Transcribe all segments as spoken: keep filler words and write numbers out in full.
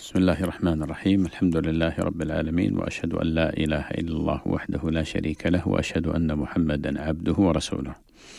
بسم الله الرحمن الرحيم. الحمد لله رب العالمين، وأشهد أن لا إله إلا الله وحده لا شريك له، وأشهد أن محمدا عبده ورسوله.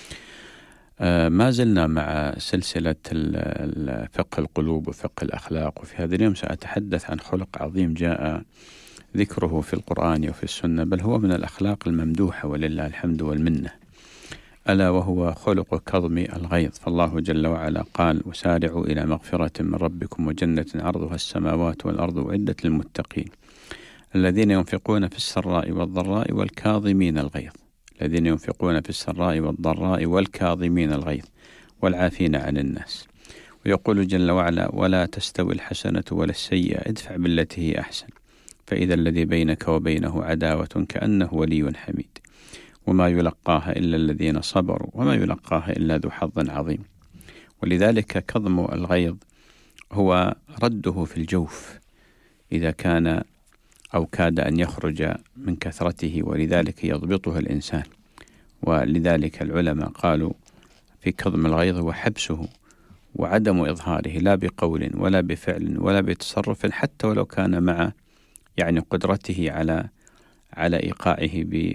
آه ما زلنا مع سلسلة فقه القلوب وفقه الأخلاق، وفي هذا اليوم سأتحدث عن خلق عظيم جاء ذكره في القرآن وفي السنة، بل هو من الأخلاق الممدوحة ولله الحمد والمنة، ألا وهو خلق كظم الغيظ. فالله جل وعلا قال: وسارعوا إلى مغفرة من ربكم وجنة عرضها السماوات والأرض أعدت للمتقين الذين ينفقون في السراء والضراء والكاظمين الغيظ الذين ينفقون في السراء والضراء والكاظمين الغيظ والعافين عن الناس. ويقول جل وعلا: ولا تستوي الحسنة ولا السيئة ادفع بالتي هي أحسن فإذا الذي بينك وبينه عداوة كأنه ولي حميد وما يلقاها إلا الذين صبروا وما يلقاها إلا ذو حظ عظيم. ولذلك كظم الغيظ هو رده في الجوف إذا كان أو كاد أن يخرج من كثرته، ولذلك يضبطه الإنسان. ولذلك العلماء قالوا في كظم الغيظ هو حبسه وعدم إظهاره، لا بقول ولا بفعل ولا بتصرف، حتى ولو كان مع يعني قدرته على على إيقاعه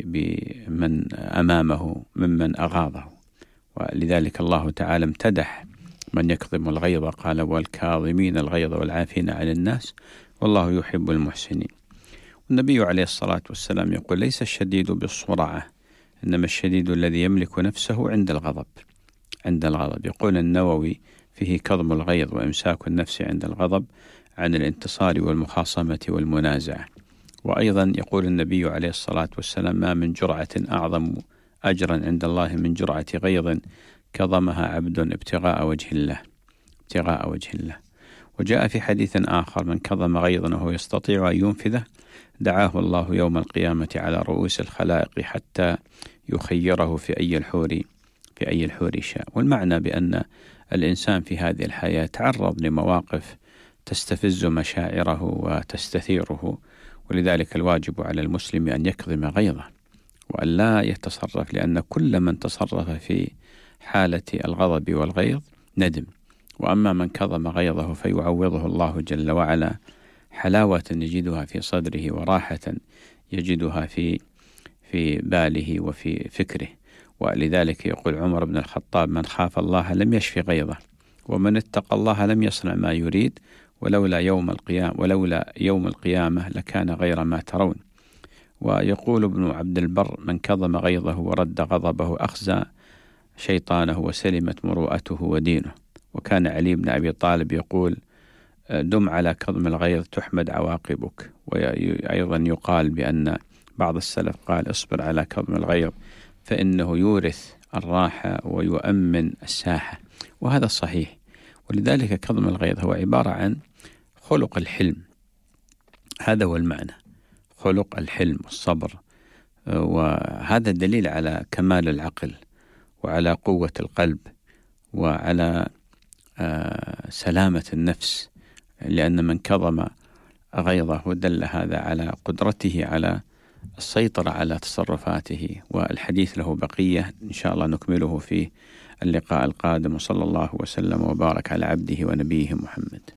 بمن أمامه ممن أغاظه. ولذلك الله تعالى امتدح من يكظم الغيظ، قال: والكاظمين الغيظ والعافين عن الناس والله يحب المحسنين. والنبي عليه الصلاة والسلام يقول: ليس الشديد بالصرعة إنما الشديد الذي يملك نفسه عند الغضب عند الغضب. يقول النووي: فيه كظم الغيظ وإمساك النفس عند الغضب عن الانتصار والمخاصمة والمنازعة. وأيضا يقول النبي عليه الصلاة والسلام: ما من جرعة أعظم أجرا عند الله من جرعة غيظ كظمها عبد ابتغاء وجه الله ابتغاء وجه الله. وجاء في حديث آخر: من كظم غيظا وهو يستطيع أن ينفذه دعاه الله يوم القيامة على رؤوس الخلائق حتى يخيره في أي الحور في أي الحور شاء. والمعنى بأن الإنسان في هذه الحياة تعرض لمواقف تستفز مشاعره وتستثيره، ولذلك الواجب على المسلم أن يكظم غيظه وأن لا يتصرف، لأن كل من تصرف في حالة الغضب والغيظ ندم. وأما من كظم غيظه فيعوضه الله جل وعلا حلاوة يجدها في صدره وراحة يجدها في في باله وفي فكره. ولذلك يقول عمر بن الخطاب: من خاف الله لم يشفي غيظه، ومن اتقى الله لم يصنع ما يريد، ولولا يوم القيامة ولولا يوم القيامة لكان غير ما ترون. ويقول ابن عبد البر: من كظم غيظه ورد غضبه أخزى شيطانه وسلمت مروءته ودينه. وكان علي بن أبي طالب يقول: دم على كظم الغيظ تحمد عواقبك. وأيضا يقال بأن بعض السلف قال: اصبر على كظم الغيظ فإنه يورث الراحة ويؤمن الساحة. وهذا صحيح. ولذلك كظم الغيظ هو عبارة عن خلق الحلم، هذا هو المعنى، خلق الحلم والصبر. وهذا دليل على كمال العقل وعلى قوة القلب وعلى سلامة النفس، لأن من كظم غيظه دل هذا على قدرته على السيطرة على تصرفاته. والحديث له بقية إن شاء الله نكمله في اللقاء القادم، وصلى الله وسلم وبارك على عبده ونبيه محمد.